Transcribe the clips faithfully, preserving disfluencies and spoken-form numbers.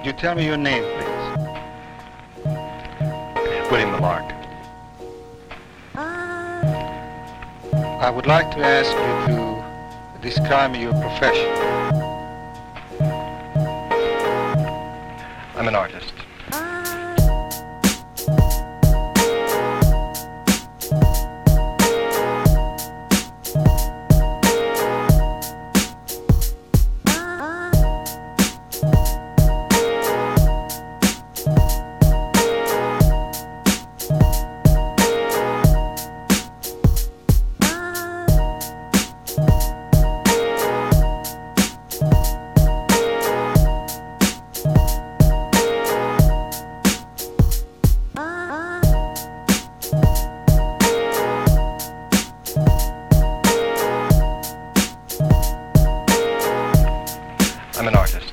Could you tell me your name, please? William Lamarck. I would like to ask you to describe your profession. I'm an artist. I'm an artist.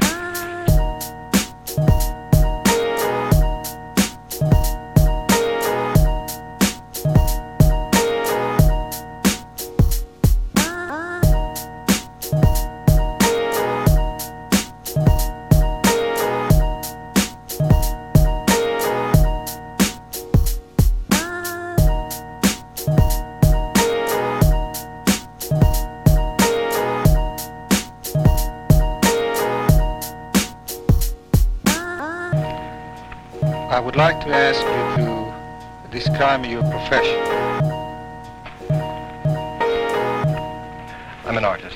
I would like to ask you to describe your profession. I'm an artist.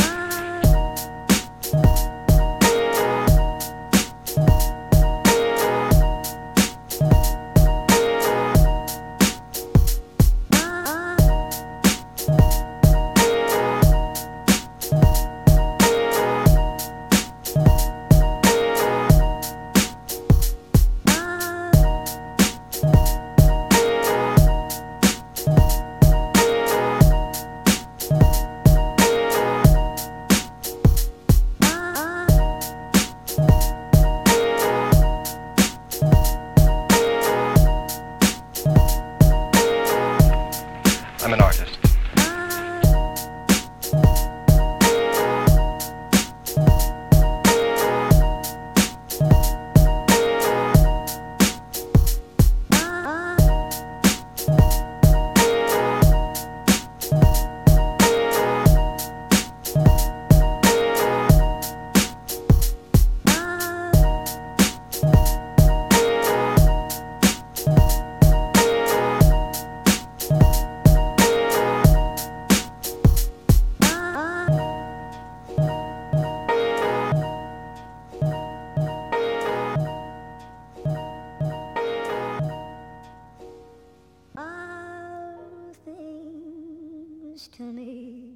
I'm an artist. All things to me